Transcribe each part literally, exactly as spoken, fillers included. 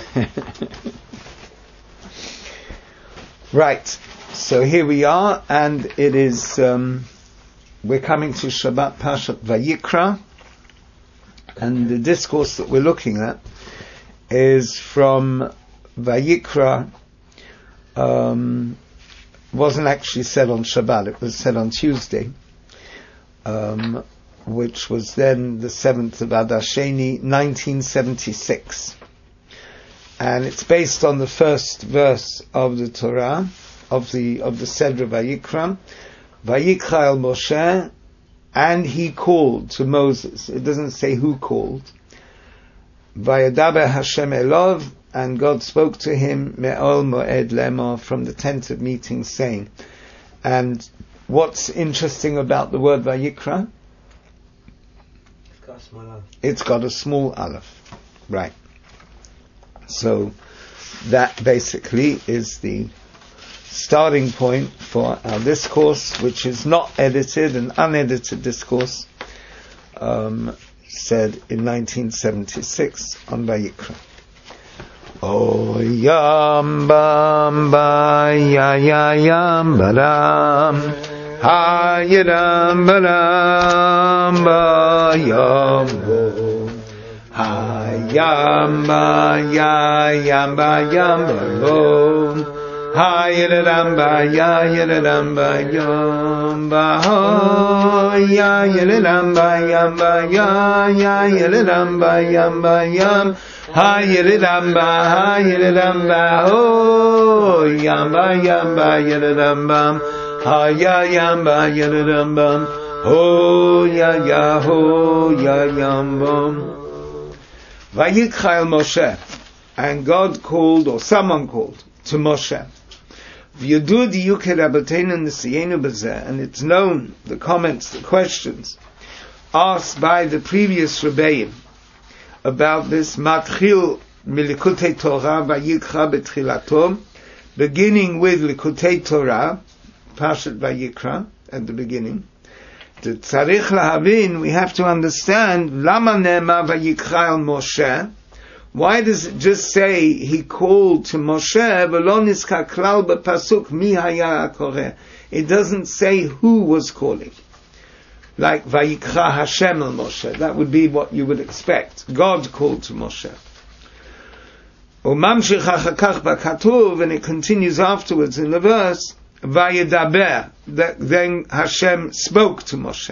Right, so here we are, and it is, um, we're coming to Shabbat Parshat Vayikra, and the discourse that we're looking at is from Vayikra. Um, wasn't actually said on Shabbat, it was said on Tuesday, um, which was then the seventh of Adar Sheni, nineteen seventy-six. And it's based on the first verse of the Torah, of the of the Sedra Vayikra. Vayikra el Moshe, and he called to Moses. It doesn't say who called. Vayadaber Hashem Elov, and God spoke to him, Me'ol Moed Lemor, from the tent of meeting, saying. And what's interesting about the word Vayikra? It's got a small aleph. It's got a small aleph. Right. So that basically is the starting point for our discourse, which is not edited, an unedited discourse, um, said in nineteen seventy-six on Vayikra. O yam bam ba ya ya yam baram ha yam baram ba yam bo ha yam ba ya yam ba yam bo ha yam ba ya yam ba yam ba ha ya yam ba yam ba ya ya yam ba yam ba yam ha yiridamba, ha yiridamba, oh yamba yamba yiridamba, ha ya yamba yiridamba, oh ya ya ho ya yamba. Vayikra el Moshe, and God called, or someone called, to Moshe. V'yudu diyuke rabbeinu nisiyenu b'zeh, and it's known, the comments, the questions, asked by the previous Rebbeim, about this matchil milikutei Torah vayikra betchilato, beginning with Likutei Torah, Parshat Vayikra at the beginning. The tzarich lahavin, we have to understand lama ne'emar vayikra el Moshe. Why does it just say he called to Moshe? V'lo nizkar klal b'pasuk mi haya hakoreh. It doesn't say who was calling. Like Vayikra Hashem el Moshe. That would be what you would expect. God called to Moshe. Umamshich achakach b'katuv, and it continues afterwards in the verse, Vayedaber, that then Hashem spoke to Moshe.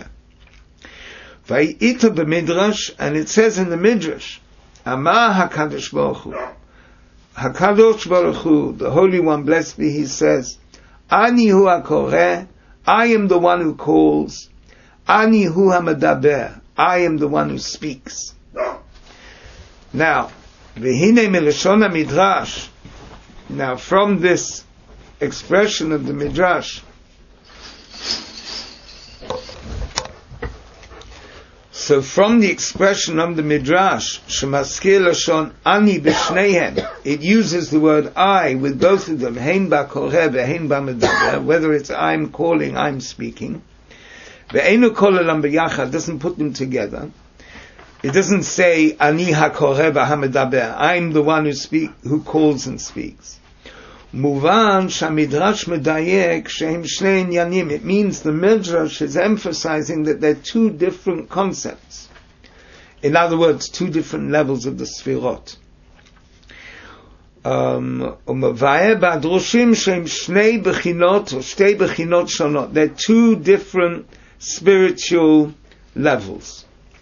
Vayita b'midrash, and it says in the midrash, Amar HaKadosh Baruch Hu, HaKadosh Baruch Hu, the Holy One, blessed be He, says, Ani hu hakoreh, I am the one who calls, Ani hu hamadaber, I am the one who speaks. Now, v'hinei melashon midrash. Now, from this expression of the midrash, so from the expression of the midrash, shemaskir lashon ani b'shneihem, it uses the word I with both of them, hein ba'koreh v'hein ba'medaber, whether it's I'm calling, I'm speaking. Ve'enu kol olam b'yachad, doesn't put them together. It doesn't say ani hakoreh v'hamedaber, I'm the one who speak, who calls and speaks. Muvan shamidrash medayek shehem shnei inyanim. It means the midrash is emphasizing that they're two different concepts. In other words, two different levels of the sfirot. Um, umavayeh ba'droshim shehem shnei bechinot or shtei bechinot shonot. They're two different spiritual levels.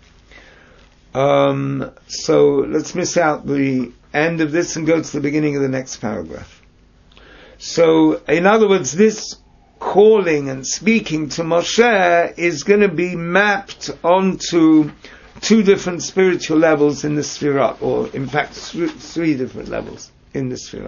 Um, so let's miss out the end of this and go to the beginning of the next paragraph. So, in other words, this calling and speaking to Moshe is going to be mapped onto two different spiritual levels in the Sfirah, or in fact three different levels in the Sfirah.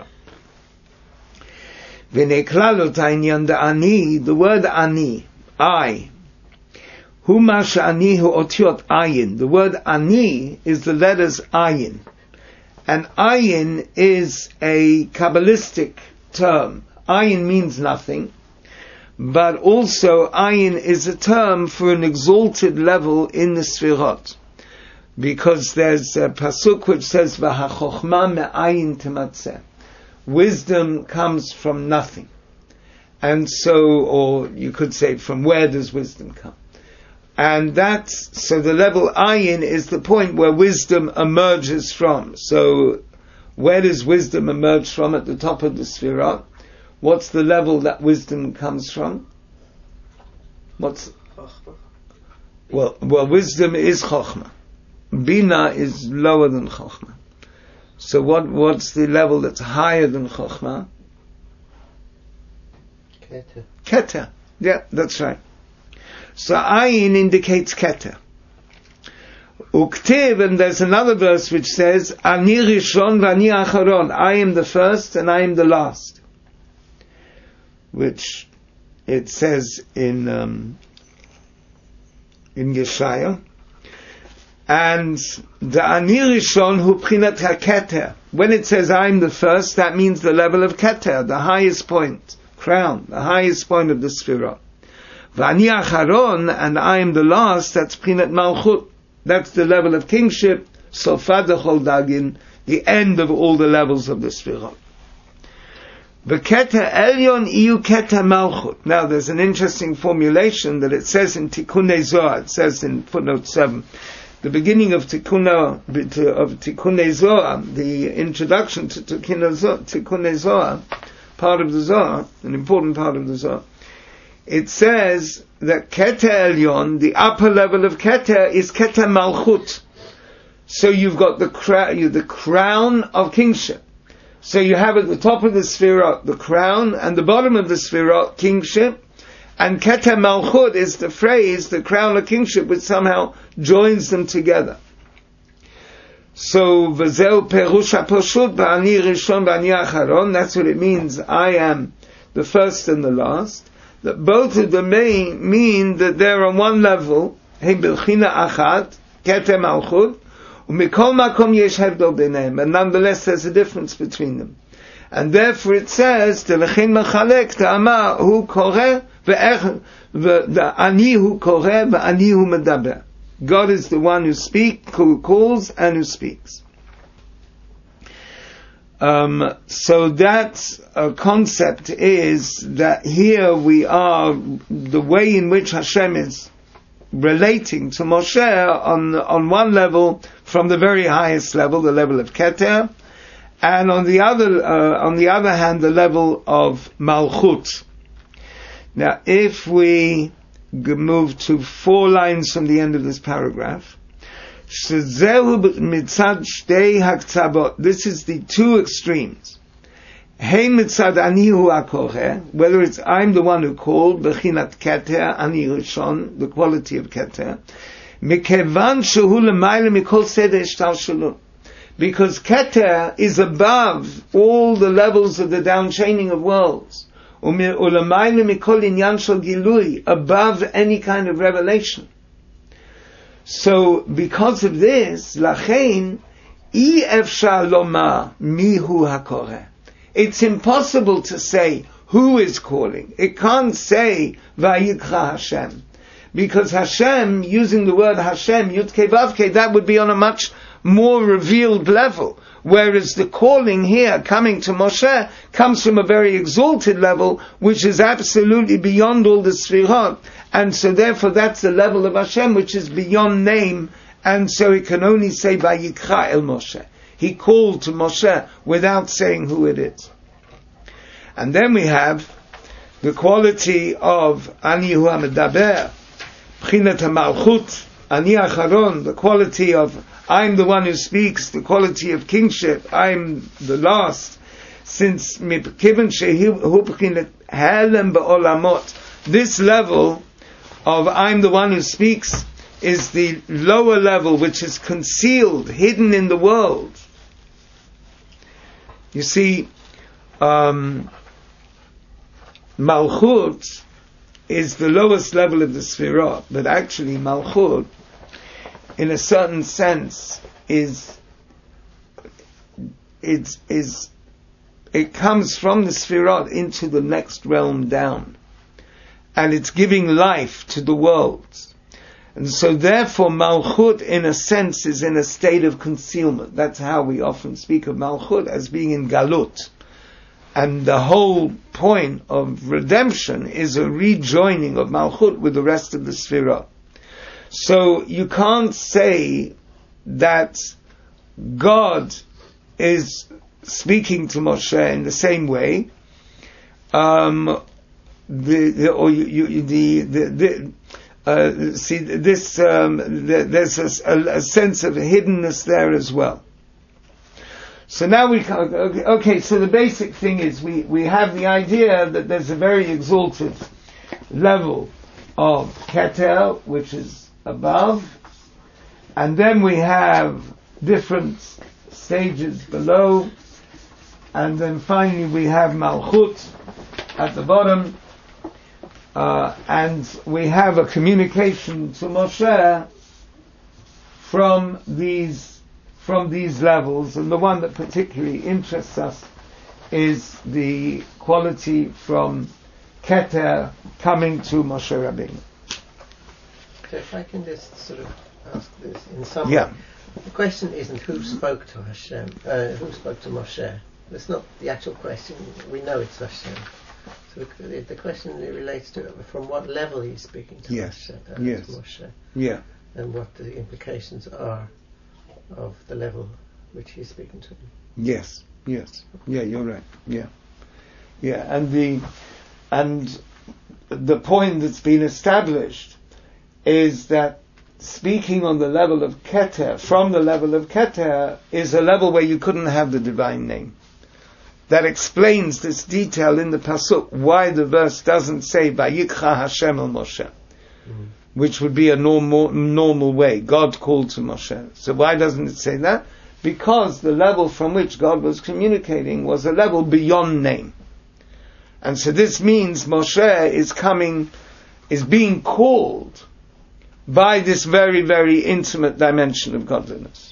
The word ani, I, Huma she'ani hu otiot ayin. The word ani is the letters ayin. And ayin is a Kabbalistic term. Ayin means nothing, but also ayin is a term for an exalted level in the Sfirot. because there's a pasuk which says, "V'hachochma me'ayin tematzeh." Wisdom comes from nothing. And so, or you could say, from where does wisdom come? And that's, so the level ayin is the point where wisdom emerges from. So, where does wisdom emerge from? At the top of the Sfirah. What's the level that wisdom comes from? What's, well, well, wisdom is Chokhmah. Bina is lower than Chokhmah. So what, what's the level that's higher than Chokhmah? Keter. Keter. Yeah, that's right. So ayin indicates Keter. Uktiv, and there's another verse which says, Ani Rishon v'ani Acharon. I am the first and I am the last. Which it says in um, in Yeshaya. And the Ani Rishon hu prinat ha-keter. When it says I am the first, that means the level of Keter, the highest point, crown, the highest point of the Sfirah. V'ani Acharon, and I am the last, that's prinat Malchut. That's the level of kingship, Sofad Chol Dagin, the end of all the levels of the Sfirah. V'keter Elyon iyu keter Malchut. Now there's an interesting formulation that it says in Tikkunei Zohar, it says in footnote seven. The beginning of Tikkun of Tikkunei Zohar, the introduction to Tikkunei Zohar, part of the Zohar, an important part of the Zohar, it says that Keter Elyon, the upper level of Keter, is Keter Malchut. So you've got the, cra- the crown of kingship. So you have at the top of the Sfirah the crown, and the bottom of the Sfirah kingship, and Keter Malchut is the phrase, the crown of kingship, which somehow joins them together. So, V'zeu Perush HaPoshut Ba'ani Rishon Ba'ani Acharon, that's what it means, I am the first and the last. That both of them may mean that they're on one level, Hein B'china Achat, Keter Malchut, U'mikol Makom Yesh Hevdol B'neim, and nonetheless there's a difference between them. And therefore it says, Telechin Mechalek Ta'ama Hu Koreh Ani Hu Koreh V'ani Hu Medaber. God is the one who speaks, who calls and who speaks. Um, so that uh, concept is that here we are, the way in which Hashem is relating to Moshe on on one level, from the very highest level, the level of Keter, and on the other uh, on the other hand, the level of Malchut. Now, if we move to four lines from the end of this paragraph, this is the two extremes. Whether it's I'm the one who called, Bechinat Keter, Ani Rishon, the quality of Keter, because Keter is above all the levels of the downchaining of worlds, above any kind of revelation. So, because of this, lachein, I efshar lomar mihu hakoreh. It's impossible to say who is calling. It can't say vayikra Hashem, because Hashem, using the word Hashem, Yud-Kei Vav-Kei, that would be on a much more revealed level. Whereas the calling here, coming to Moshe, comes from a very exalted level, which is absolutely beyond all the Sfirot. And so therefore that's the level of Hashem which is beyond name, and so he can only say Vayikra el Moshe. He called to Moshe without saying who it is. And then we have the quality of Ani Hu HaMedaber, B'chinat HaMalchut, Ani Acharon, the quality of I'm the one who speaks, the quality of kingship, I'm the last, since Mipkivan Shehu B'chinat Helem Ba'olamot, this level of I'm the one who speaks is the lower level which is concealed, hidden in the world. You see, um, Malchut is the lowest level of the Sfirah, but actually Malchut, in a certain sense, is it is it comes from the Sfirah into the next realm down. And it's giving life to the worlds. And so therefore Malchut in a sense is in a state of concealment. That's how we often speak of Malchut, as being in Galut. And the whole point of redemption is a rejoining of Malchut with the rest of the Sphira. So you can't say that God is speaking to Moshe in the same way. Um, the, the or you, you, the the, the uh, see this um, the, there's a, a sense of hiddenness there as well. So now we okay, okay. So the basic thing is we we have the idea that there's a very exalted level of Keter, which is above, and then we have different stages below, and then finally we have Malchut at the bottom, uh, and we have a communication to Moshe from these from these levels, and the one that particularly interests us is the quality from Keter coming to Moshe Rabbeinu. So if I can just sort of ask this in some yeah. way. The question isn't who spoke to Hashem, uh, who spoke to Moshe. That's not the actual question. We know it's Hashem. So the, the question relates to from what level he's speaking to yes. Hashem, uh, yes. to Moshe. Yeah. And what the implications are of the level which he's speaking to him. Yes. Yes. Yeah, you're right. Yeah. Yeah, and the and the point that's been established is that speaking on the level of Keter, from the level of Keter, is a level where you couldn't have the divine name. That explains this detail in the Pasuk, why the verse doesn't say, Vayikra Hashem el Moshe, mm-hmm. which would be a normal, normal way. God called to Moshe. So why doesn't it say that? Because the level from which God was communicating was a level beyond name. And so this means Moshe is coming, is being called by this very, very intimate dimension of godliness.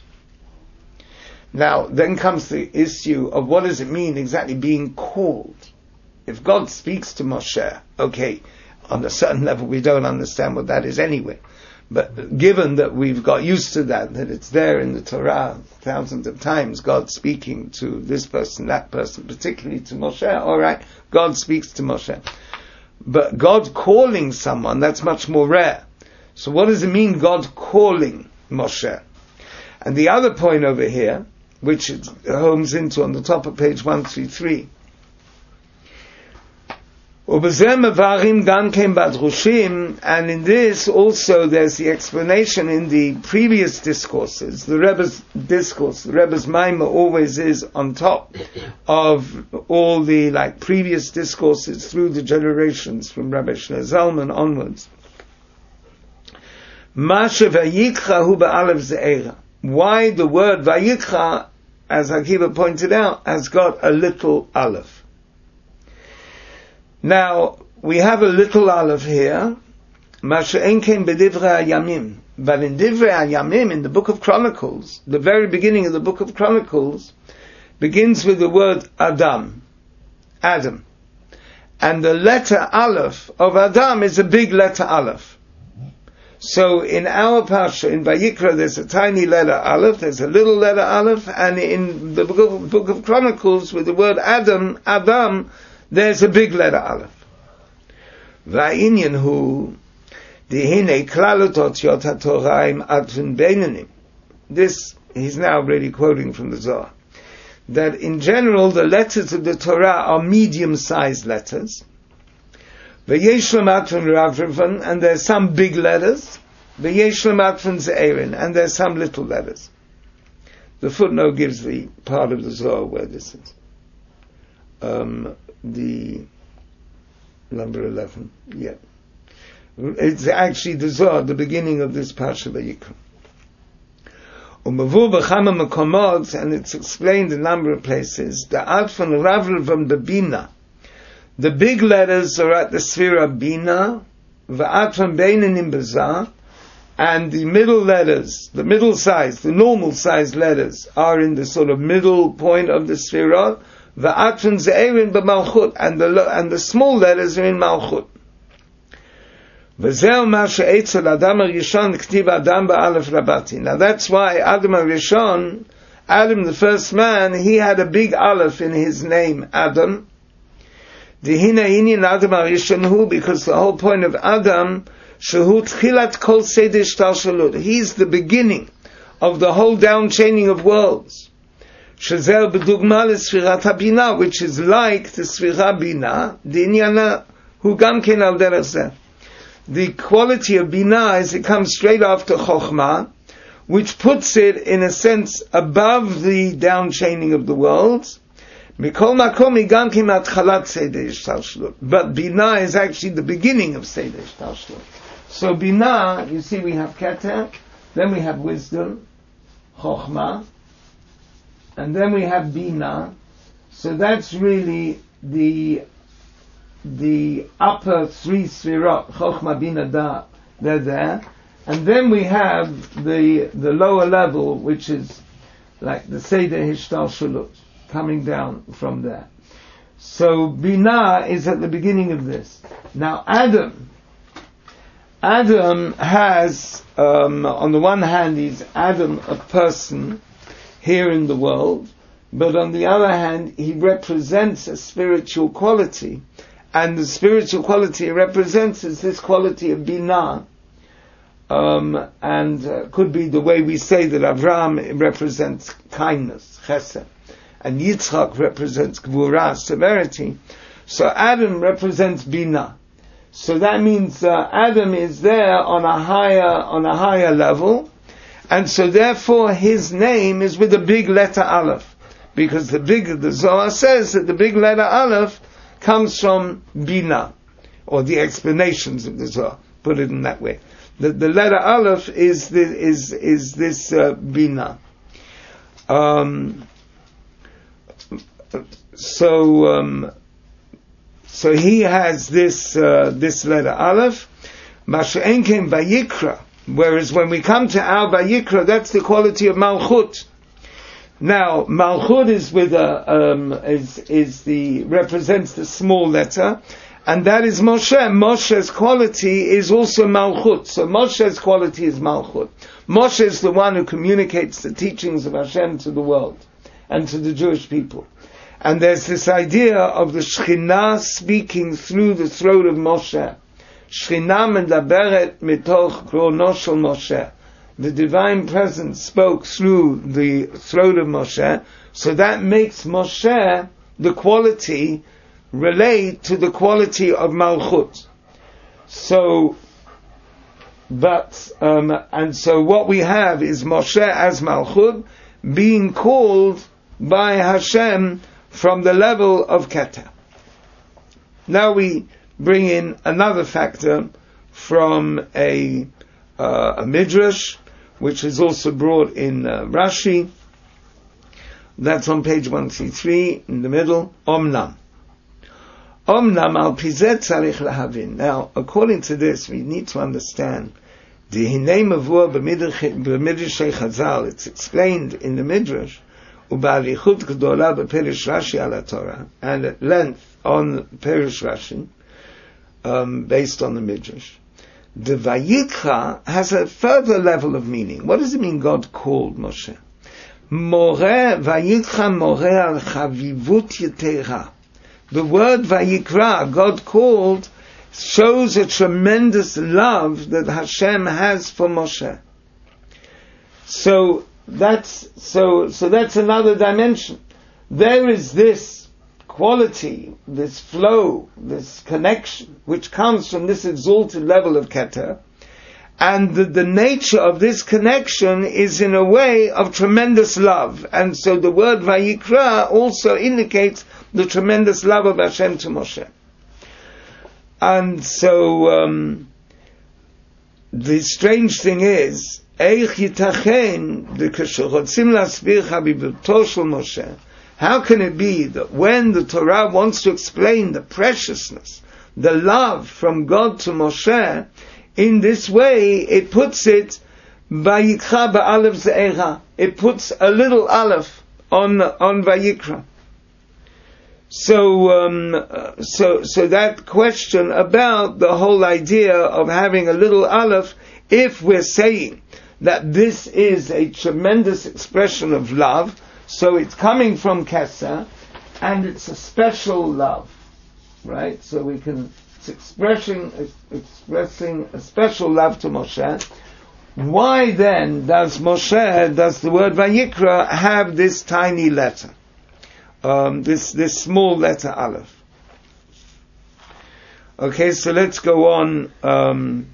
Now, then comes the issue of what does it mean exactly being called? If God speaks to Moshe, okay, on a certain level we don't understand what that is anyway. But given that we've got used to that, that it's there in the Torah thousands of times, God speaking to this person, that person, particularly to Moshe, alright, God speaks to Moshe. But God calling someone, that's much more rare. So what does it mean, God calling Moshe? And the other point over here, which it homes into on the top of page one thirty-three, and in this also there's the explanation in the previous discourses. The Rebbe's discourse, the Rebbe's Maimah always is on top of all the like previous discourses through the generations from Rabbi Shlomo Zalman onwards. Why the word Vayikra, as Akiva pointed out, has got a little aleph. Now, we have a little aleph here, Masha'en came b'divrei hayamim. But in Divrei Hayamim, in the Book of Chronicles, the very beginning of the Book of Chronicles, begins with the word Adam. Adam. And the letter aleph of Adam is a big letter aleph. So in our Parsha, in Vayikra, there's a tiny letter aleph, there's a little letter aleph, and in the Book of, Book of Chronicles, with the word Adam, Adam, there's a big letter aleph. Va'inyan hu dihine klalut otiot hatoraim atun beinanim. This, he's now really quoting from the Zohar. That in general, the letters of the Torah are medium-sized letters. V'yeshlem atun ravravan, and there's some big letters. V'yeshlem atun ze'erin, and there's some little letters. The footnote gives the part of the Zohar where this is. Um, the number eleven, yeah. It's actually the Zohar, the beginning of this Parsha Vayikra. Umavur b'chama mekomot, and it's explained in a number of places. The atfan ravravam bebina. The big letters are at the Sphira Bina, v'atfan beinanim b'zah, and the middle letters, the middle size, the normal sized letters, are in the sort of middle point of the Sphira. V'atfan ze'erin b'malchut, and the and the small letters are in Malchut. V'zeh ma she'etzel Adam HaRishon k'tiv Adam ba'alef rabati. Now that's why Adam HaRishon, Adam the first man, he had a big aleph in his name, Adam. Dihina inyan Adam HaRishon hu, because the whole point of Adam, shehu tchilat kol seder shtalshalut. He's the beginning of the whole downchaining of worlds. Shezer b'dugma l'sfirat habina, which is like the sfirat bina, dinyana hu gam ken al derech zeh. The quality of bina is it comes straight after chokhmah, which puts it in a sense above the downchaining of the worlds. Mikol makom igam ken atchalat seder shtalshalut. But bina is actually the beginning of seder shtalshalut. So bina, you see, we have keter, then we have wisdom, chokhmah, and then we have bina. So that's really the the upper three sfirot, chokhmah, bina, da, they're there. And then we have the the lower level, which is like the seder hishtalshalut, coming down from there. So bina is at the beginning of this. Now Adam, Adam has, um, on the one hand, he's Adam, a person here in the world, but on the other hand, he represents a spiritual quality, and the spiritual quality he represents is this quality of Binah, um, and uh, could be the way we say that Avraham represents kindness, Chesed, and Yitzchak represents Gvurah, severity. So Adam represents Binah. So that means uh, Adam is there on a higher on a higher level, and so therefore his name is with a big letter Aleph, because the big the Zohar says that the big letter Aleph comes from Bina, or the explanations of the Zohar put it in that way. The, the letter Aleph is the, is is this uh, Bina. Um, so. Um, So he has this uh, this letter Aleph, Masha'en came Vayikra, whereas when we come to our Vayikra, that's the quality of Malchut. Now Malchut is with a um, is is the represents the small letter, and that is Moshe. Moshe's quality is also Malchut. So Moshe's quality is Malchut. Moshe is the one who communicates the teachings of Hashem to the world and to the Jewish people. And there's this idea of the Shekhinah speaking through the throat of Moshe. Shekhinah medaberet mitoch krono shel Moshe. The divine presence spoke through the throat of Moshe, so that makes Moshe, the quality, relate to the quality of Malchut. So, but, um, and so what we have is Moshe as Malchut being called by Hashem from the level of Keter. Now we bring in another factor from a, uh, a Midrash, which is also brought in uh, Rashi. That's on page one thirty-three, in the middle. Omnam. Omnam al pizet tzarich lahavin. Now, according to this, we need to understand the hinei mavur b'midrashei Chazal. It's explained in the Midrash, uba'arichut gdola b'perish Rashi ala Torah, and at length on Perish Rashi, um, based on the Midrash. The Vayikra has a further level of meaning. What does it mean God called Moshe? More Vayikra more al chavivut yetera. The word Vayikra, God called, shows a tremendous love that Hashem has for Moshe. So that's so so that's another dimension. There is this quality, this flow, this connection, which comes from this exalted level of Keter, and the, the nature of this connection is in a way of tremendous love, and so the word Vayikra also indicates the tremendous love of Hashem to Moshe. And so um, the strange thing is, Eich yitachen the kasherotzim lasbir chabivuto shel Moshe. How can it be that when the Torah wants to explain the preciousness, the love from God to Moshe, in this way it puts it Vayikra ba'alef ze'era. It puts a little aleph on on Vayikra. So, um, uh, so, so that question about the whole idea of having a little aleph, if we're saying that this is a tremendous expression of love, so it's coming from Keser, and it's a special love, right? So we can, it's expressing, expressing a special love to Moshe. Why then does Moshe, does the word Vayikra have this tiny letter? Um, this, this small letter Aleph. Okay, so let's go on, um,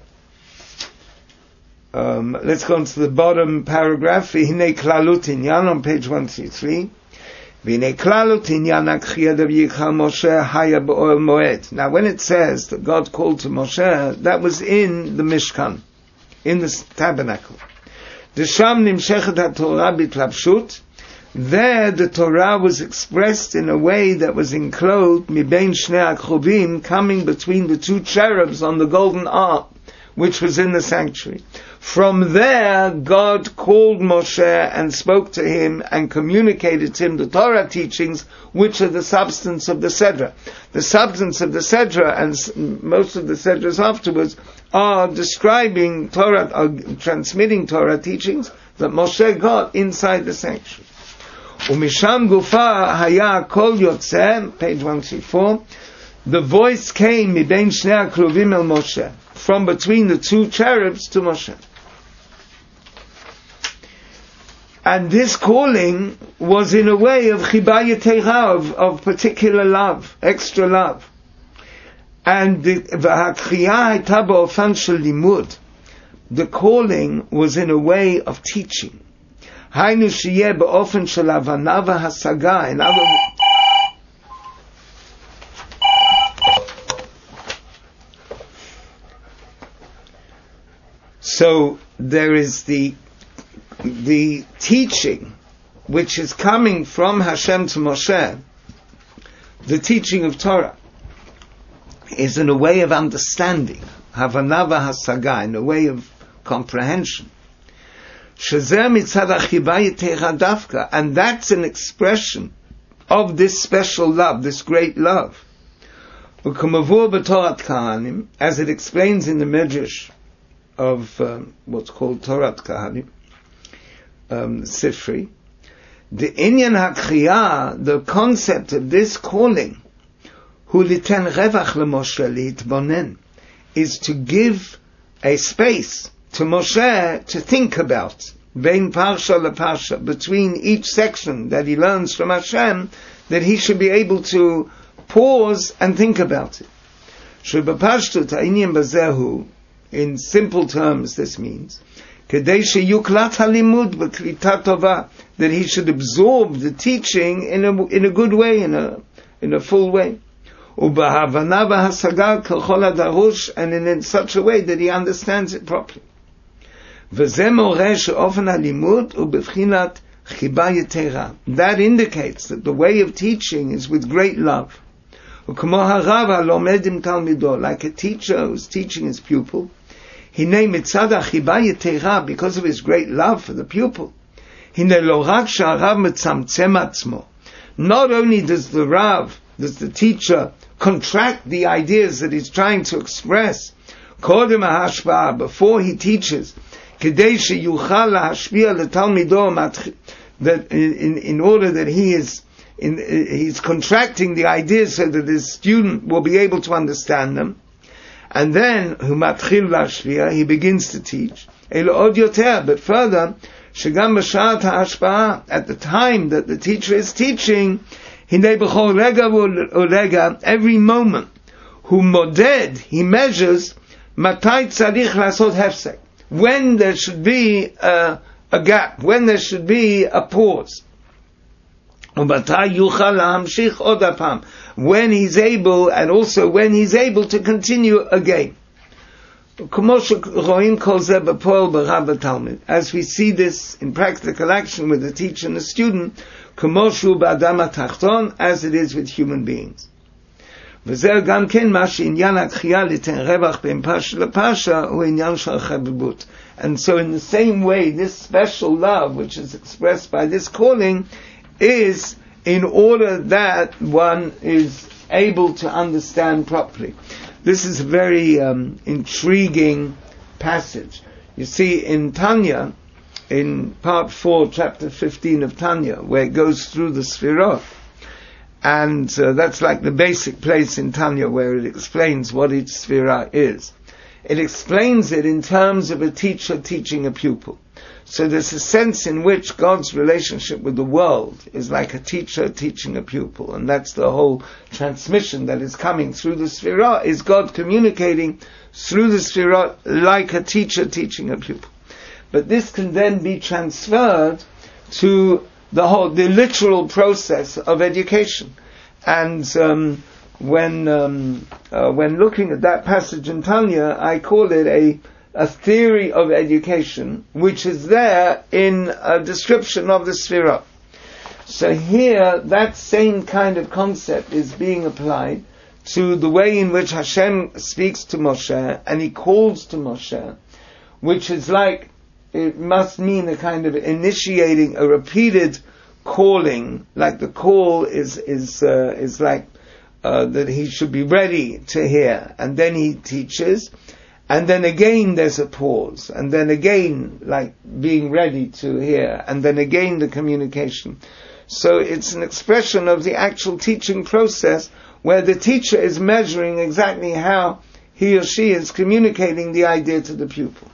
um, let's go on to the bottom paragraph. V'hinei klalut inyan on page one thirty-three. V'hinei klalut inyan akchiyad v'yichal Moshe haya b'oel moed. Now when it says that God called to Moshe, that was in the Mishkan, in the tabernacle. Desham nimshechet haTorah bitlapshut. There the Torah was expressed in a way that was enclosed mibein shnei akruvim, coming between the two cherubs on the golden ark, which was in the sanctuary. From there, God called Moshe and spoke to him and communicated to him the Torah teachings, which are the substance of the Sedra. The substance of the Sedra, and most of the Sedras afterwards, are describing Torah, are transmitting Torah teachings that Moshe got inside the sanctuary. Umisham gufa haya kol yotzeh, page one thirty-four. The voice came mibein shnei akruvim el Moshe, from between the two cherubs to Moshe. And this calling was in a way of chibaya teira, of, of particular love, extra love. And the v'hakriya hayta ba'ofan shel limud. The calling was in a way of teaching. Hainu sheyeh ba'ofen shel havana v'hasaga. In other So there is the the teaching which is coming from Hashem to Moshe. The teaching of Torah is in a way of understanding, Havana v'hasaga, in a way of comprehension. Shezeh mitzad achibah yiteicha dafka, and that's an expression of this special love, this great love. U'kamavur b'Torat Kahanim, as it explains in the Medrash of um, what's called Torat Kahanim, um, Sifri, the inyan hakriya, the concept of this calling, hu liten revach leMoshe litbonen, is to give a space to Moshe to think about, bein parsha leparsha, between each section that he learns from Hashem, that he should be able to pause and think about it. Shebapashtut ha'inyan bazehu, in simple terms, this means kedei sheyuklat halimud b'klita tova, that he should absorb the teaching in a in a good way, in a in a full way, u'b'havana v'hasaga k'chol hadarush, and in, in such a way that he understands it properly. V'zeh moreh she'ofen halimud u'b'vchinat chiba yetera. That indicates that the way of teaching is with great love. U'kmo harav halomed im talmido, like a teacher who's teaching his pupil. Hinei mitzad achiba yetera, because of his great love for the pupil. Hinei lo rak she'harav metzamtzem atzmo. Not only does the Rav, does the teacher contract the ideas that he's trying to express, kodem ha'hashpa'ah, before he teaches, kedei sheyuchal lahashpia letalmido, that in, in order that he is in, he's contracting the ideas so that his student will be able to understand them. And then, humatchil lashvia, he begins to teach. Elo od yoter, but further, shegam b'shat ha'ashpa'ah, at the time that the teacher is teaching, hinei b'chol rega u'rega, every moment, hu moded, he measures, matai tzarich lasot hefsek, when there should be a, a gap, when there should be a pause. U'matai yuchal lahamshich od apam, when he's able, and also when he's able to continue again. As we see this in practical action with the teacher and the student, as it is with human beings. And so in the same way, this special love, which is expressed by this calling, is in order that one is able to understand properly. This is a very um, intriguing passage. You see, in Tanya, in part four, chapter fifteen of Tanya, where it goes through the Sfirot, and uh, that's like the basic place in Tanya where it explains what each Sfirah is. It explains it in terms of a teacher teaching a pupil. So there's a sense in which God's relationship with the world is like a teacher teaching a pupil, and that's the whole transmission that is coming through the Sfirah, is God communicating through the Sfirah like a teacher teaching a pupil. But this can then be transferred to the whole, the literal process of education. And um, when um, uh, when looking at that passage in Tanya, I call it a a theory of education, which is there in a description of the Sfirah. So here, that same kind of concept is being applied to the way in which Hashem speaks to Moshe, and He calls to Moshe, which is like, it must mean a kind of initiating, a repeated calling, like the call is is uh, is like uh, that he should be ready to hear, and then he teaches, and then again there's a pause, and then again like being ready to hear, and then again the communication. So it's an expression of the actual teaching process where the teacher is measuring exactly how he or she is communicating the idea to the pupil.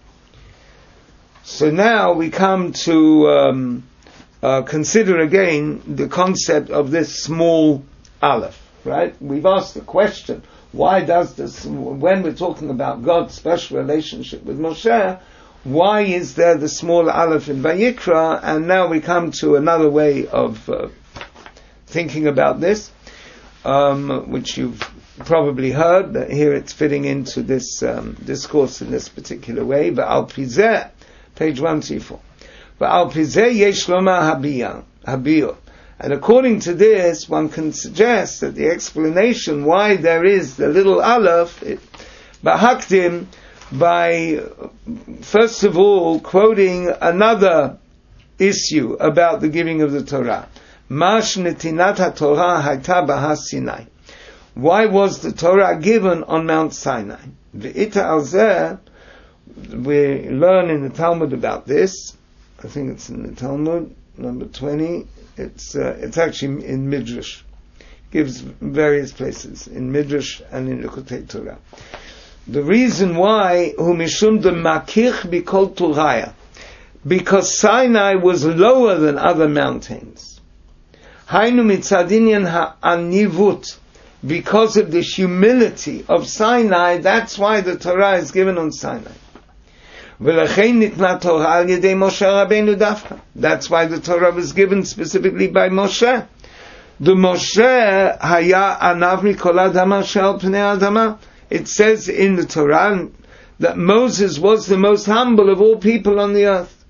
So now we come to um, uh, consider again the concept of this small aleph, right? We've asked the question, why does this, when we're talking about God's special relationship with Moshe, why is there the small aleph in Vayikra? And now we come to another way of uh, thinking about this, um, which you've probably heard, that here it's fitting into this um, discourse in this particular way. But al pizeh, page one thirty-four. But al pizeh yesh lomar habiyah. And according to this, one can suggest that the explanation why there is the little aleph, bahakdim, by first of all quoting another issue about the giving of the Torah. Mash netinat haTorah hayta b'har Sinai. Why was the Torah given on Mount Sinai? V'ita al zeh, we learn in the Talmud about this. I think it's in the Talmud, number twenty. It's uh, it's actually in Midrash. Gives various places in Midrash and in Likutei Torah. The reason why, hu mishum de makich bikol Torah, because Sinai was lower than other mountains. Hainu mitzadinyan ha'anivut, because of the humility of Sinai, that's why the Torah is given on Sinai. V'lechein nitna Torah al yedei Moshe Rabbeinu dafka. That's why the Torah was given specifically by Moshe. The Moshe haya anav mikol adama shel pnei adama. It says in the Torah that Moses was the most humble of all people on the earth.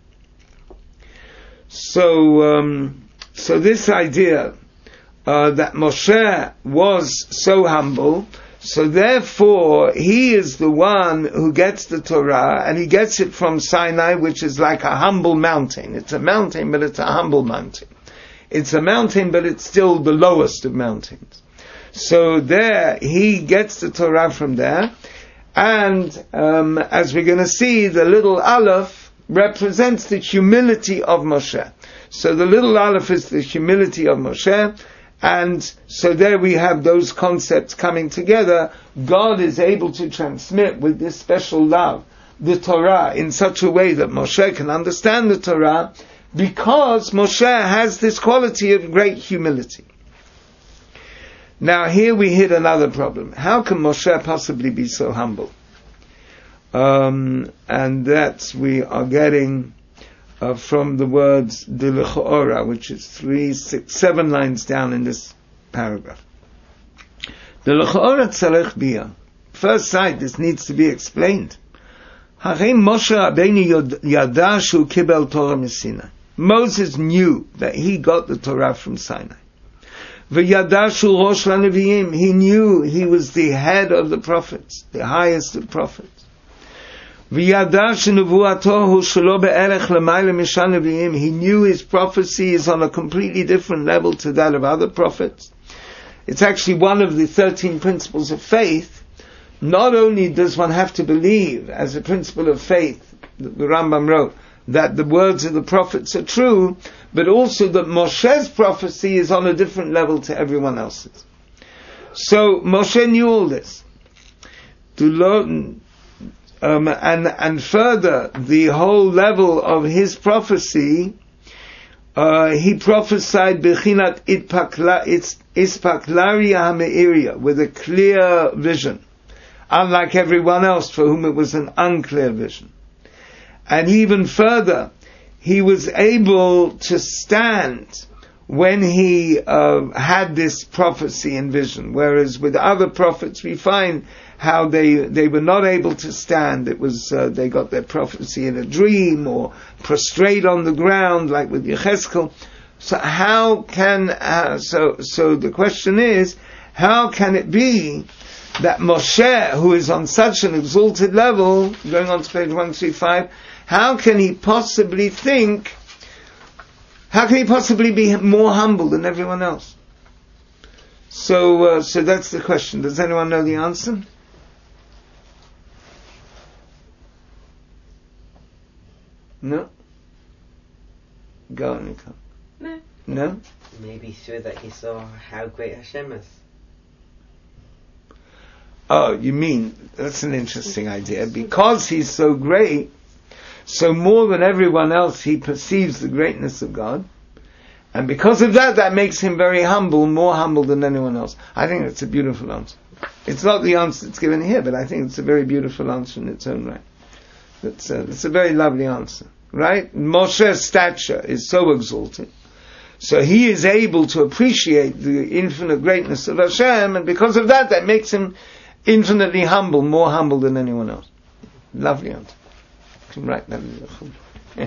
So, um, so this idea uh, that Moshe was so humble, so therefore he is the one who gets the Torah, and he gets it from Sinai, which is like a humble mountain. It's a mountain, but it's a humble mountain. It's a mountain, but it's still the lowest of mountains. So there, he gets the Torah from there, and um, as we're going to see, the little aleph represents the humility of Moshe. So the little aleph is the humility of Moshe, and so there we have those concepts coming together. God is able to transmit with this special love the Torah in such a way that Moshe can understand the Torah, because Moshe has this quality of great humility. Now here we hit another problem. How can Moshe possibly be so humble? Um, and that we are getting uh, from the words de l'chora, which is three, six, seven lines down in this paragraph. De l'chora tzarech bia. First sight, this needs to be explained. Harei Moshe Rabbeinu yada shu kibel Torah miSinai. Moses knew that he got the Torah from Sinai. V'yadashu rosh l'neviim. He knew he was the head of the prophets, the highest of prophets. V'yada shenevuato hu shelo be'erech l'mayla mishan nevi'im. He knew his prophecy is on a completely different level to that of other prophets. It's actually one of the thirteen principles of faith. Not only does one have to believe, as a principle of faith, the Rambam wrote, that the words of the prophets are true, but also that Moshe's prophecy is on a different level to everyone else's. So Moshe knew all this. To learn, um, and and further, the whole level of his prophecy, uh, he prophesied Bechinat Ispaklaria Hame'iria, with a clear vision, unlike everyone else for whom it was an unclear vision. And even further, he was able to stand when he uh, had this prophecy and vision, whereas with other prophets we find how they they were not able to stand. It was uh, they got their prophecy in a dream or prostrate on the ground, like with Yechezkel. So how can uh, so so the question is, how can it be that Moshe, who is on such an exalted level, going on to page one thirty-five, how can he possibly think? How can he possibly be more humble than everyone else? So, uh, so that's the question. Does anyone know the answer? No? Go on, Nicole. No. No? Maybe so that he saw how great Hashem is. Oh, you mean, that's an interesting idea. Because he's so great, so more than everyone else, he perceives the greatness of God. And because of that, that makes him very humble, more humble than anyone else. I think that's a beautiful answer. It's not the answer that's given here, but I think it's a very beautiful answer in its own right. That's a, that's a very lovely answer. Right? Moshe's stature is so exalted. So he is able to appreciate the infinite greatness of Hashem, and because of that, that makes him infinitely humble, more humble than anyone else. Lovely answer. Right, that is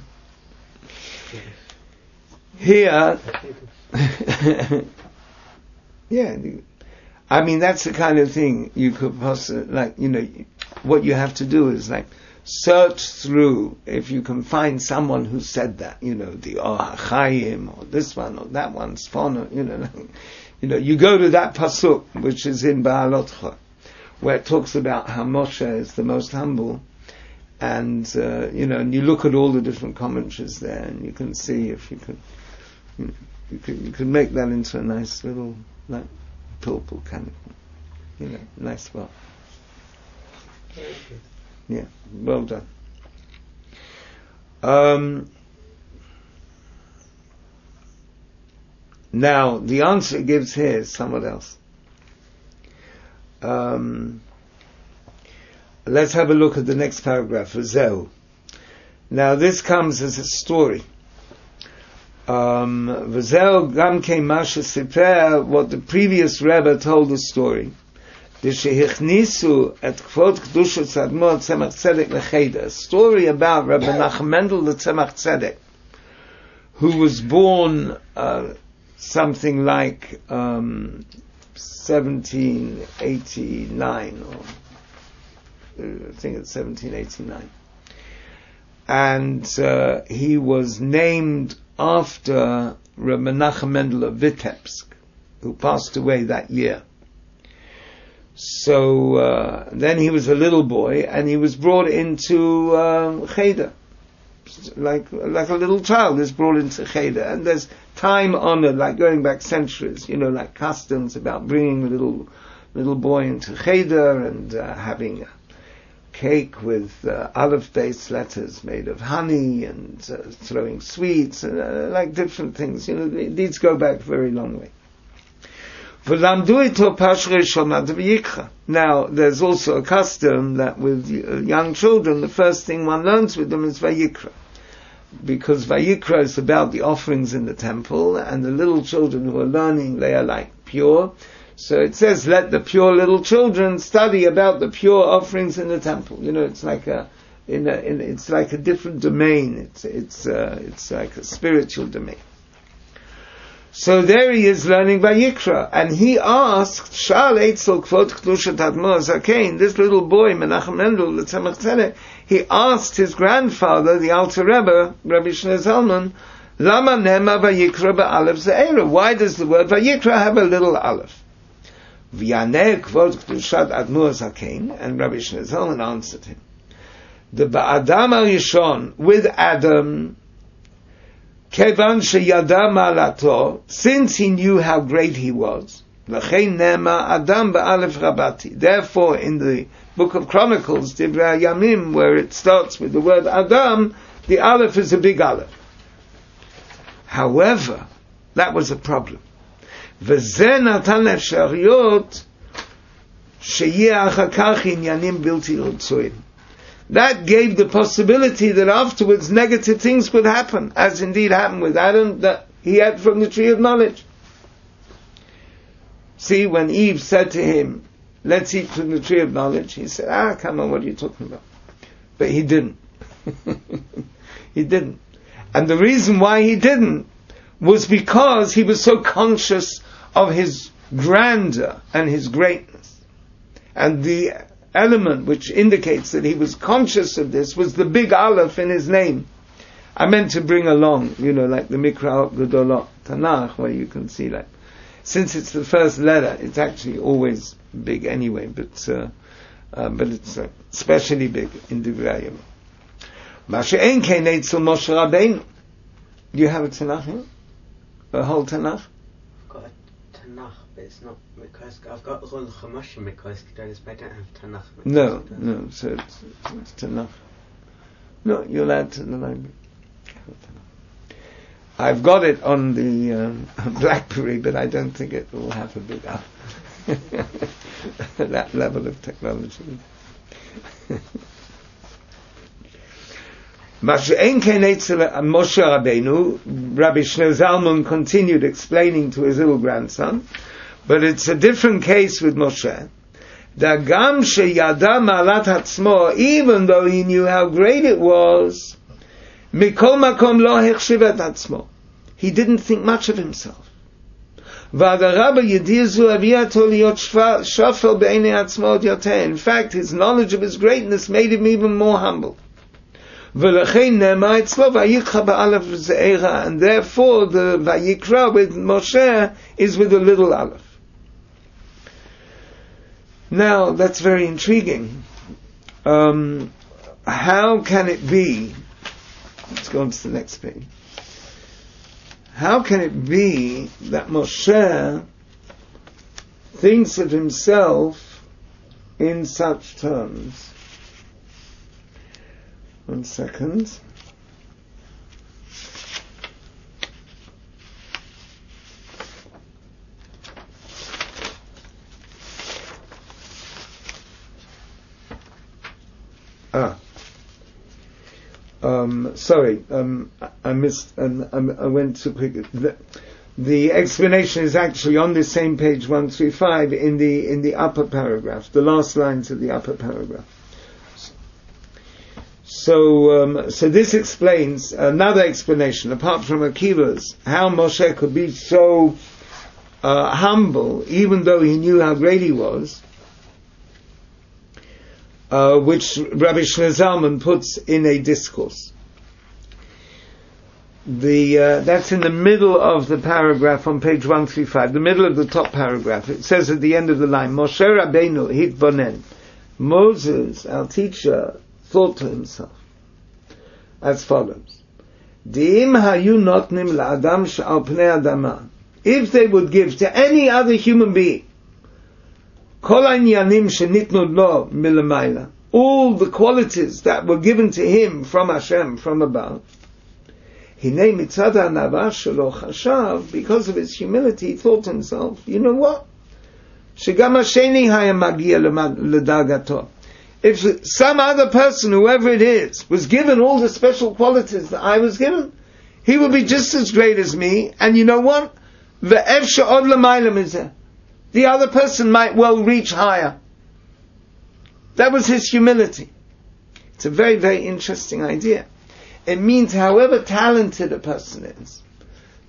here. Yeah, I mean that's the kind of thing you could possibly, like, you know, what you have to do is like search through if you can find someone who said that, you know, the Or HaChaim or this one or that one, Sfona, you know, like, you know, you go to that pasuk which is in Ba'alotcha, where it talks about how Moshe is the most humble. And, uh, you know, and you look at all the different commentaries there, and you can see if you could, you know, you could, you could make that into a nice little, like, purple kind of, you know, nice spot. Yeah, well done. Um, now, the answer it gives here is somewhat else. Um, Let's have a look at the next paragraph, V'zeu. Now this comes as a story. Um, V'zeu gam kein ma shesiper, what the previous Rebbe told the story. D'shehichnisu et kvod kedushas admor Tzemach Tzedek lecheder. A story about Rabbi Nachum Mendel the Tzemach Tzedek, who was born uh, something like um, seventeen eighty-nine or I think it's seventeen eighty-nine. And uh, he was named after Rabbi Menachem Mendel of Vitebsk, who passed away that year. So uh, then he was a little boy, and he was brought into um, Cheder, like like a little child is brought into Cheder. And there's time honored, like going back centuries, you know, like customs about bringing a little little boy into Cheder and uh, having cake with uh, aleph-based letters made of honey and uh, throwing sweets and uh, like different things. You know, these go back a very long way. Now, there's also a custom that with young children, the first thing one learns with them is Vayikra. Because Vayikra is about the offerings in the temple, and the little children who are learning, they are like pure. So it says, let the pure little children study about the pure offerings in the temple. You know, it's like a, in a, in, it's like a different domain. It's, it's, uh, it's like a spiritual domain. So there he is learning Vayikra, and he asked, Shal Eitzel Kvod Kedushat Admor Zakein, this little boy, Menachem Mendel, the Tzemach Tzedek, he asked his grandfather, the Alter Rebbe, Rabbi Shneur Zalman, Lama Nema Vayikra Ba'alef Ze'era. Why does the word Vayikra have a little aleph? V'yaneh Kvod Kedushat Admor Zakein, and Rabbi Shneur Zalman answered him, the Ba'adam HaRishon, with Adam, Kevan sheyada malato, since he knew how great he was, l'chein nema Adam ba'alef rabati. Therefore, in the book of Chronicles, Divrei Yamim, where it starts with the word Adam, the aleph is a big aleph. However, that was a problem. V'zeh natan efshariyot sheyeh achar kach inyanim bilti rutzuim. That gave the possibility that afterwards negative things could happen, as indeed happened with Adam, that he had from the tree of knowledge. See, when Eve said to him, let's eat from the tree of knowledge, he said, ah, come on, what are you talking about? But he didn't. He didn't. And the reason why he didn't was because he was so conscious of his grandeur and his greatness. And the element which indicates that he was conscious of this was the big aleph in his name. I meant to bring along, you know, like the Mikra Gedolot Tanakh, where you can see, like, since it's the first letter, it's actually always big anyway, but uh, uh, but it's uh, especially big in Divrei Yamim. Masha'en kein etzel Moshe Rabbeinu. Do you have a Tanakh here? A whole Tanakh? I've got a Tanakh, but it's not because I've got Rul Chamoshim because but I don't have Tanakh. No, no, so it's, it's Tanakh. No, you'll add to the library. I've got it on the um, BlackBerry, but I don't think it will have a big up. That level of technology. Masha'en kein etzel Moshe Rabbeinu, Rabbi Shneur Zalman continued explaining to his little grandson, but it's a different case with Moshe. Dagam sheyada ma'alat hatzmo, even though he knew how great it was, mikol makom lo hechshiv et hatzmo, he didn't think much of himself. V'adarabba yedizu aviyato liot shafel be'enei hatzmo yoteh. In fact, his knowledge of his greatness made him even more humble. V'lechein nema etzlo vayikra ba'alef ze'era, and therefore the vayikra with Moshe is with a little aleph. Now, that's very intriguing. Um, how can it be, let's go on to the next page. How can it be that Moshe thinks of himself in such terms? One second. Ah. Um, sorry, um, I missed, and um, I went too quick. The, the explanation is actually on this same page one thirty-five in the in the upper paragraph, the last lines of the upper paragraph. So, um, so this explains another explanation, apart from Akiva's, how Moshe could be so uh, humble, even though he knew how great he was. Uh, which Rabbi Shneur Zalman puts in a discourse. The uh, that's in the middle of the paragraph on page one thirty-five, the middle of the top paragraph. It says at the end of the line, Moshe Rabbeinu hitbonen. Moses, our teacher, thought to himself as follows: Di'im hayu notnim la'adam she'al pnei adama. If they would give to any other human being Kol ha'inyanim shenitnu lo milamayla, all the qualities that were given to him from Hashem, from above, hinei mitzad ha'nava shelo chashav, because of his humility, he thought to himself, you know what? Shegam hasheni haya magia ledagato. If some other person, whoever it is, was given all the special qualities that I was given, he would be just as great as me, and you know what? Ve'ev she'od l'mayla mizeh. The other person might well reach higher. That was his humility. It's a very, very interesting idea. It means however talented a person is,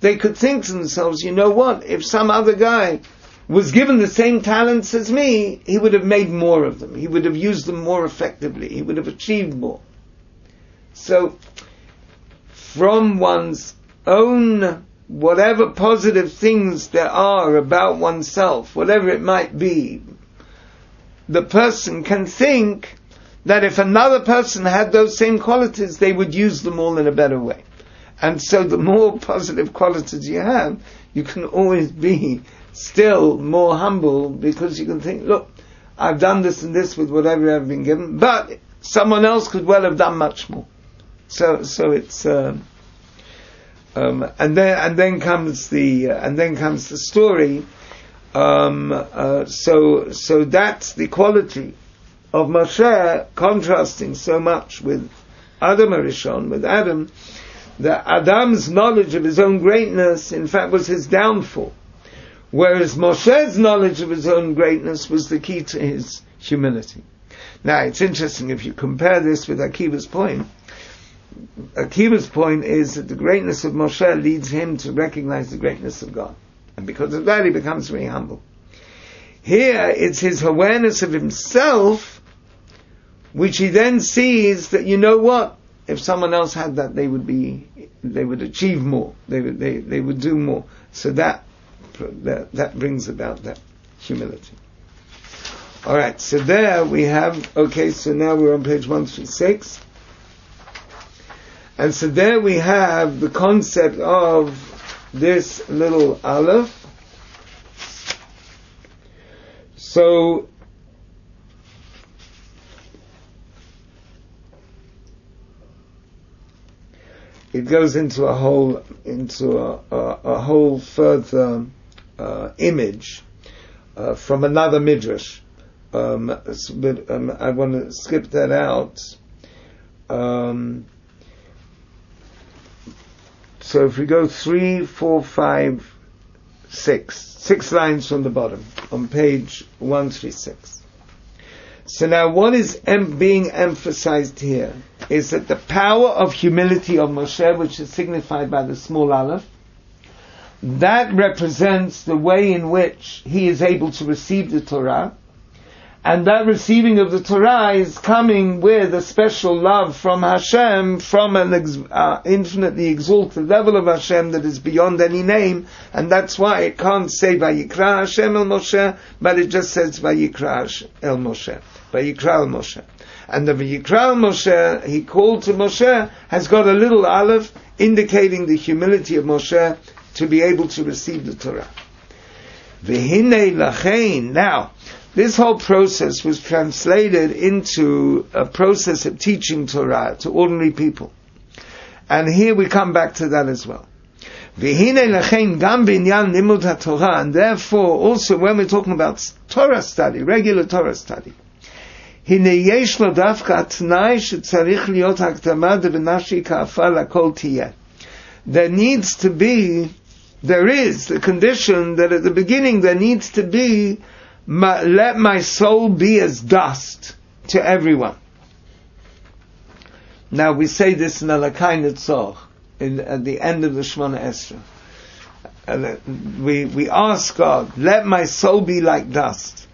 they could think to themselves, you know what, if some other guy was given the same talents as me, he would have made more of them. He would have used them more effectively. He would have achieved more. So, from one's own, whatever positive things there are about oneself, whatever it might be, the person can think that if another person had those same qualities, they would use them all in a better way. And so the more positive qualities you have, you can always be still more humble, because you can think, look, I've done this and this with whatever I've been given, but someone else could well have done much more. So, so it's, uh, um, and then, and then comes the, uh, and then comes the story. Um, uh, so, so that's the quality of Moshe, contrasting so much with Adam Arishon, with Adam, that Adam's knowledge of his own greatness, in fact, was his downfall. Whereas Moshe's knowledge of his own greatness was the key to his humility. Now, it's interesting if you compare this with Akiva's point. Akiva's point is that the greatness of Moshe leads him to recognize the greatness of God. And because of that, he becomes very humble. Here, it's his awareness of himself, which he then sees that, you know what, if someone else had that, they would be, they would achieve more. They would, they, they would do more. So that, that, that brings about that humility. Alright, so there we have, okay, so now we're on page one thirty-six. And so there we have the concept of this little aleph. So, it goes into a whole, into a, a, a whole further uh, image uh, from another midrash. Um, but um, I want to skip that out. Um, so if we go three, four, five, six, six lines from the bottom on page one thirty-six. So now, what is em- being emphasized here is that the power of humility of Moshe, which is signified by the small aleph, that represents the way in which he is able to receive the Torah. And that receiving of the Torah is coming with a special love from Hashem, from an ex- uh, infinitely exalted level of Hashem that is beyond any name, and that's why it can't say Vayikra Hashem el Moshe, but it just says Vayikra el Moshe, Vayikra el Moshe. And the Vayikra el Moshe, he called to Moshe, has got a little aleph indicating the humility of Moshe to be able to receive the Torah. V'hinei lachein. Now, this whole process was translated into a process of teaching Torah to ordinary people. And here we come back to that as well. And therefore, also when we're talking about Torah study, regular Torah study, there needs to be, there is the condition that at the beginning there needs to be My, let my soul be as dust to everyone. Now we say this in Alakai Netzor, in at the end of the Shemona Esrei. And we we ask God, let my soul be like dust.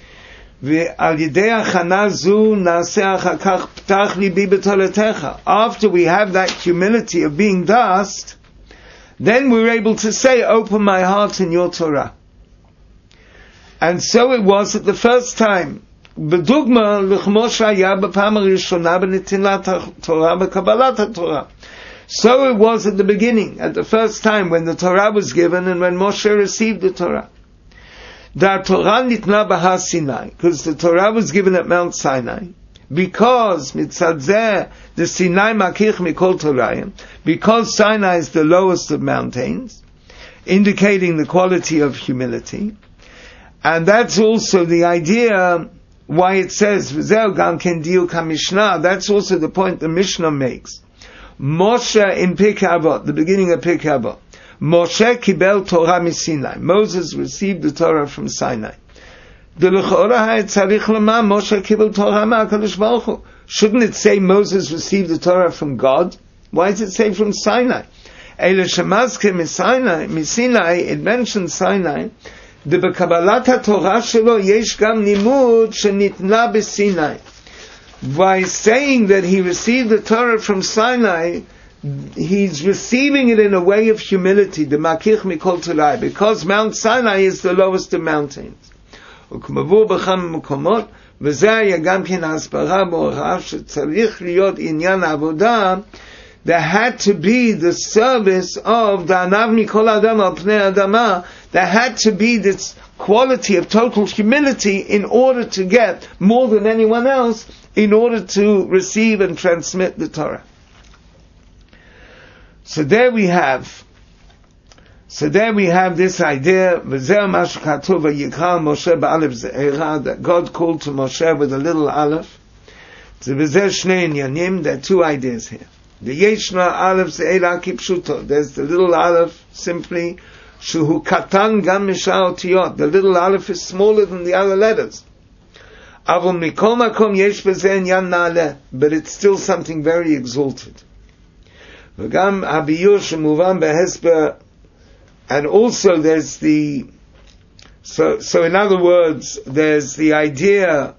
After we have that humility of being dust, then we're able to say, open my heart in your Torah. And so it was at the first time. B'dugma l'chmo shaya b'pam harishona b'nitilat Torah b'kabbalat Torah. So it was at the beginning, at the first time when the Torah was given and when Moshe received the Torah. Da Torah nitna b'har Sinai, because the Torah was given at Mount Sinai. Because mitzad zeh the Sinai makich mikol Torayim, because Sinai is the lowest of mountains, indicating the quality of humility. And that's also the idea why it says, V'zeu gam ken diuk HaMishnah. That's also the point the Mishnah makes. Moshe in Pirkei Avot, the beginning of Pirkei Avot. Moshe kibel Torah miSinai. Moses received the Torah from Sinai. Moshe kibel Torah ma'akadosh baruch hu. Shouldn't it say Moses received the Torah from God? Why does it say from Sinai? Eile shemazke miSinai, miSinai, it mentions Sinai, the b'kabbalat haTorah shelo yesh gam nimud shenitna b'Sinai. By saying that he received the Torah from Sinai, he's receiving it in a way of humility, the makich mikol Torah, because Mount Sinai is the lowest of mountains. וכמבוא בכמה מקומות, וזה היה גם כן ההסברה בהוראה שצריך להיות עניין העבודה, there had to be the service of דעניו מכל אדם על פני האדמה, there had to be this quality of total humility in order to get more than anyone else, in order to receive and transmit the Torah. So there we have So there we have this idea, that God called to Moshe with a little aleph. There are two ideas here. The Yeshna aleph ze'ela kipshuto. There's the little aleph, simply, shuhu katan gam mishar otiyot. The little aleph is smaller than the other letters. Avol mikol makom yesh b'zeh inyan na'aleh. But it's still something very exalted. V'gam habiyur shemuvan behesper. And also there's the, so, so in other words, there's the idea,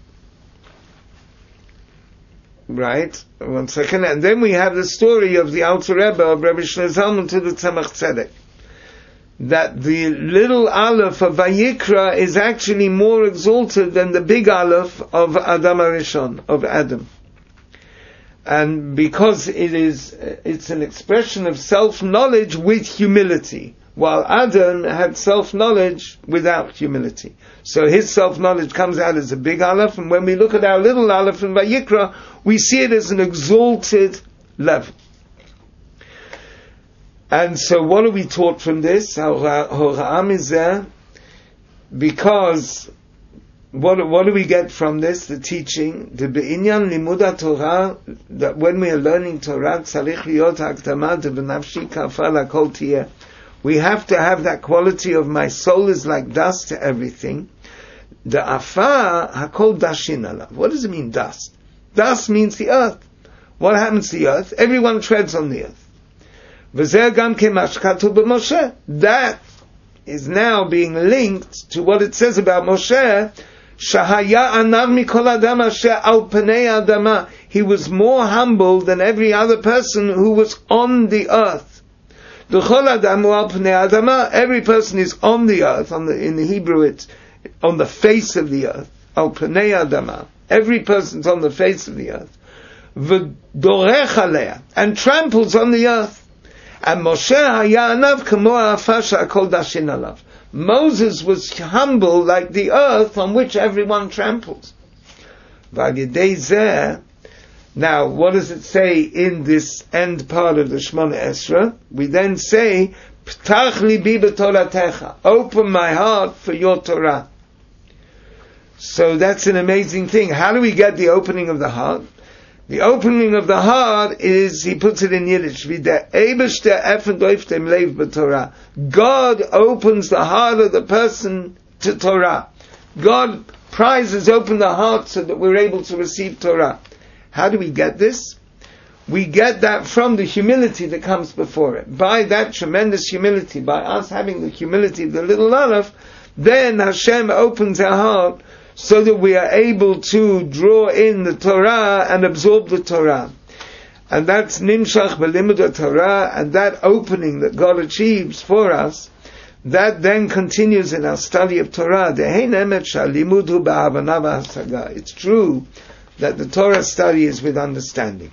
right? One second. And then we have the story of the Alter Rebbe, of Rebbe Shlomo Zalman to the Tzemach Tzedek. That the little aleph of Vayikra is actually more exalted than the big aleph of Adam HaRishon, of Adam. And because it is, it's an expression of self-knowledge with humility, while Adam had self-knowledge without humility. So his self-knowledge comes out as a big aleph, and when we look at our little aleph in Vayikra, we see it as an exalted level. And so what are we taught from this? Hora'am is there, because What, what do we get from this? The teaching, the be'inyan limud Torah, that when we are learning Torah, tzarich liyot hakdama de'v'nafshi kafar lakol tiyeh. We have to have that quality of my soul is like dust to everything. The afar hakol dashin alav. What does it mean, dust? Dust means the earth. What happens to the earth? Everyone treads on the earth. V'zeh gam k'mash katuv b'Moshe. That is now being linked to what it says about Moshe. Shahaya anav mikol adam asher al panei adama. He was more humble than every other person who was on the earth. D'chol adam hu al panei adama. Every person is on the earth. On the, in the Hebrew, it's on the face of the earth. Al panei adama. Every person's on the face of the earth. V'dorech alea, and tramples on the earth. And Moshe haya anav kamo ha'afar she'akol dashin alav. Moses was humble like the earth on which everyone tramples. Now, what does it say in this end part of the Shemona Esra? We then say, P'tach libi b'toratecha. Open my heart for your Torah. So that's an amazing thing. How do we get the opening of the heart? The opening of the heart is, he puts it in Yiddish, God opens the heart of the person to Torah. God prizes open the heart so that we're able to receive Torah. How do we get this? We get that from the humility that comes before it. By that tremendous humility, by us having the humility of the little aleph, then Hashem opens our heart so that we are able to draw in the Torah and absorb the Torah. And that's Nimshach B'Limud Torah, and that opening that God achieves for us, that then continues in our study of Torah. It's true that the Torah study is with understanding.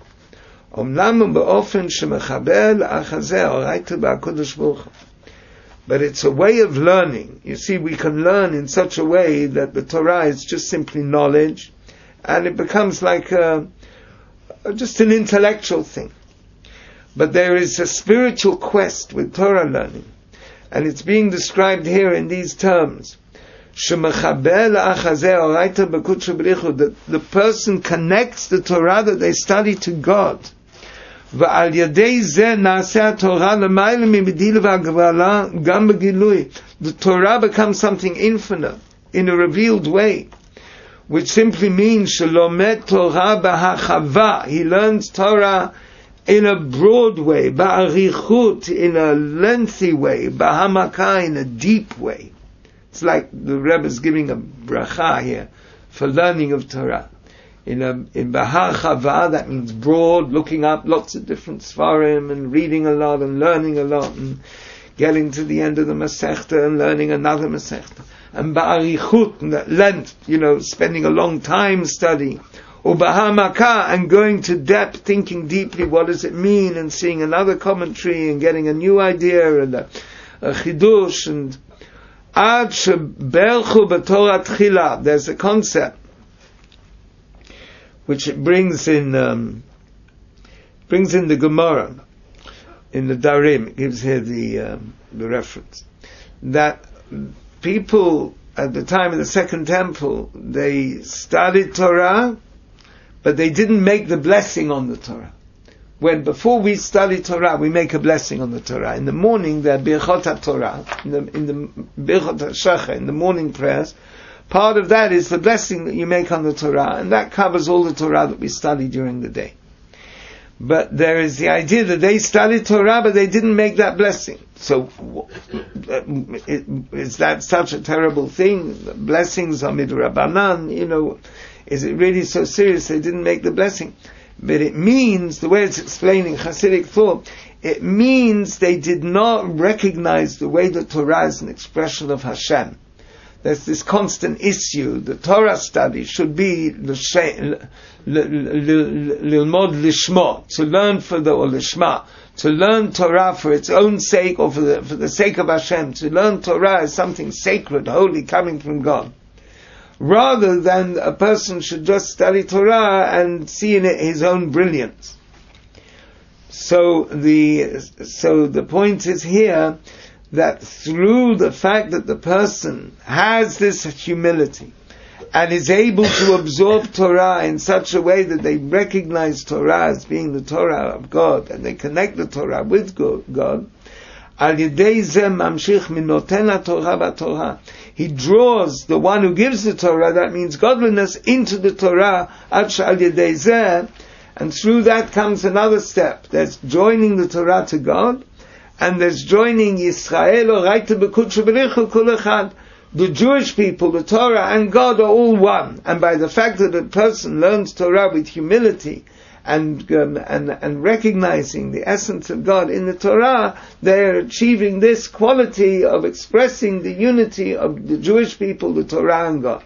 But it's a way of learning. You see, we can learn in such a way that the Torah is just simply knowledge, and it becomes like a, just an intellectual thing. But there is a spiritual quest with Torah learning, and it's being described here in these terms. That the person connects the Torah that they study to God. The Torah becomes something infinite in a revealed way, which simply means he learns Torah in a broad way, ba'arichut, in a lengthy way, ba'hamaka, in a deep way. It's like the Rebbe is giving a bracha here for learning of Torah. In a, in Bahar Chava, that means broad, looking up lots of different Sfarim and reading a lot and learning a lot and getting to the end of the Masechta and learning another Masechta. And Ba'arichut, that length, you know, spending a long time studying. Or Bahamaka, and going to depth, thinking deeply, what does it mean, and seeing another commentary and getting a new idea and a, a chidush. And Ad sheberchu b'Torah tchila, there's a concept which it brings in um, brings in the Gemara, in the Darim. It gives here the um, the reference that people at the time of the Second Temple, they studied Torah, but they didn't make the blessing on the Torah. When before we study Torah, we make a blessing on the Torah. In the morning, the Birchot HaTorah, in the in the Birchot HaShacha, in the morning prayers. Part of that is the blessing that you make on the Torah, and that covers all the Torah that we study during the day. But there is the idea that they studied Torah, but they didn't make that blessing. So, is that such a terrible thing? Blessings are midrabanan, you know, is it really so serious they didn't make the blessing? But it means, the way it's explained in Hasidic thought, it means they did not recognize the way the Torah is an expression of Hashem. There's this constant issue. The Torah study should be lilmod lishma, to learn for the or lishma, to learn Torah for its own sake or for the for the sake of Hashem. To learn Torah as something sacred, holy, coming from God, rather than a person should just study Torah and see in it his own brilliance. So the so the point is here, that through the fact that the person has this humility and is able to absorb Torah in such a way that they recognize Torah as being the Torah of God and they connect the Torah with God, he draws the one who gives the Torah, that means godliness, into the Torah, and through that comes another step. There's joining the Torah to God, and there's joining Yisrael or Raita B'Kudsha B'Richu Kul Echad. The Jewish people, the Torah and God are all one. And by the fact that a person learns Torah with humility and um, and and recognizing the essence of God in the Torah, they are achieving this quality of expressing the unity of the Jewish people, the Torah and God.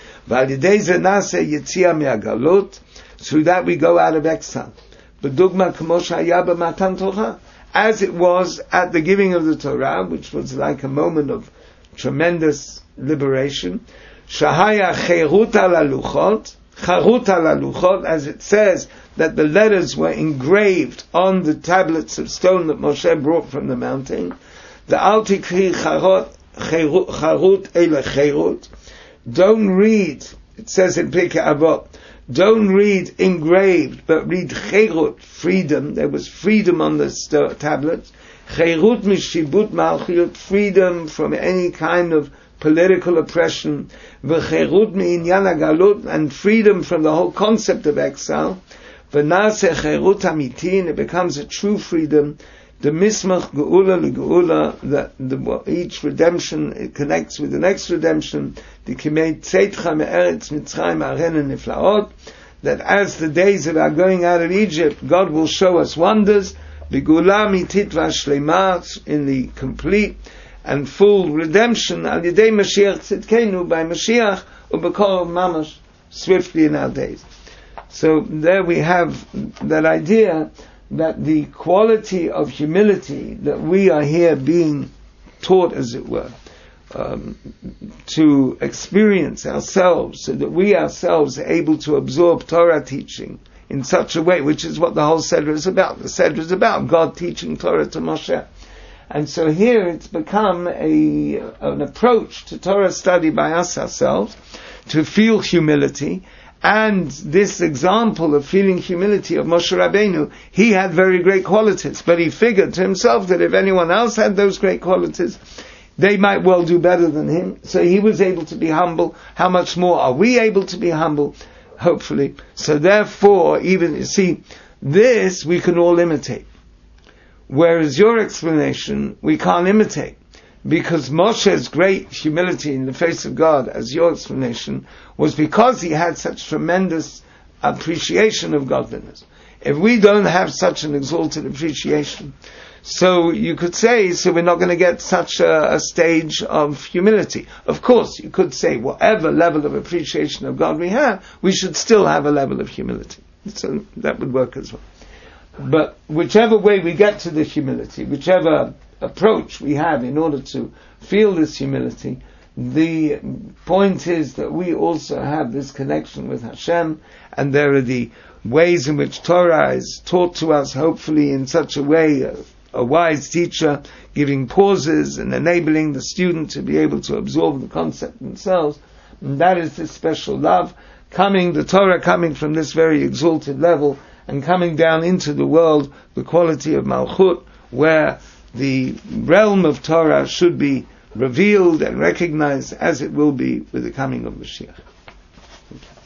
Through that we go out of exile. B'dugma k'mo shaya b'matan Torah, as it was at the giving of the Torah, which was like a moment of tremendous liberation. Shahaya cherut ala luchot, charut ala luchot, as it says that the letters were engraved on the tablets of stone that Moshe brought from the mountain. The al tikri charut ele cherut. Don't read, it says in Pirkei Avot, don't read engraved, but read cherut, freedom. There was freedom on the st- tablets. Cherut mishibut malchut, freedom from any kind of political oppression. V'cherut mi'inyan hagalut, and freedom from the whole concept of exile. V'naseh cherut amitin, it becomes a true freedom. The mismach geula legeula, that the each redemption it connects with the next redemption. The kimei tzeitcha me'eretz Mitzrayim arena niflaot, that as the days that are going out of Egypt, God will show us wonders. B'geula mitit v'ashleima, in the complete and full redemption. Al yedei Mashiach tzidkenu, by Mashiach u'b'kol mamash, swiftly in our days. So there we have that idea, that the quality of humility that we are here being taught, as it were, um, to experience ourselves, so that we ourselves are able to absorb Torah teaching in such a way, which is what the whole Seder is about. The Seder is about God teaching Torah to Moshe. And so here it's become a an approach to Torah study by us ourselves, to feel humility. And this example of feeling humility of Moshe Rabbeinu, he had very great qualities, but he figured to himself that if anyone else had those great qualities, they might well do better than him. So he was able to be humble. How much more are we able to be humble? Hopefully. So therefore, even, you see, This we can all imitate. Whereas your explanation, we can't imitate. Because Moshe's great humility in the face of God, as your explanation, was because he had such tremendous appreciation of godliness. If we don't have such an exalted appreciation, so you could say, so we're not going to get such a, a stage of humility. Of course, you could say, whatever level of appreciation of God we have, we should still have a level of humility. So that would work as well. But whichever way we get to the humility, whichever approach we have in order to feel this humility, the point is that we also have this connection with Hashem, and there are the ways in which Torah is taught to us, hopefully in such a way, a, a wise teacher giving pauses and enabling the student to be able to absorb the concept themselves. And that is this special love coming, the Torah coming from this very exalted level and coming down into the world, the quality of Malchut, where the realm of Torah should be revealed and recognized as it will be with the coming of Mashiach.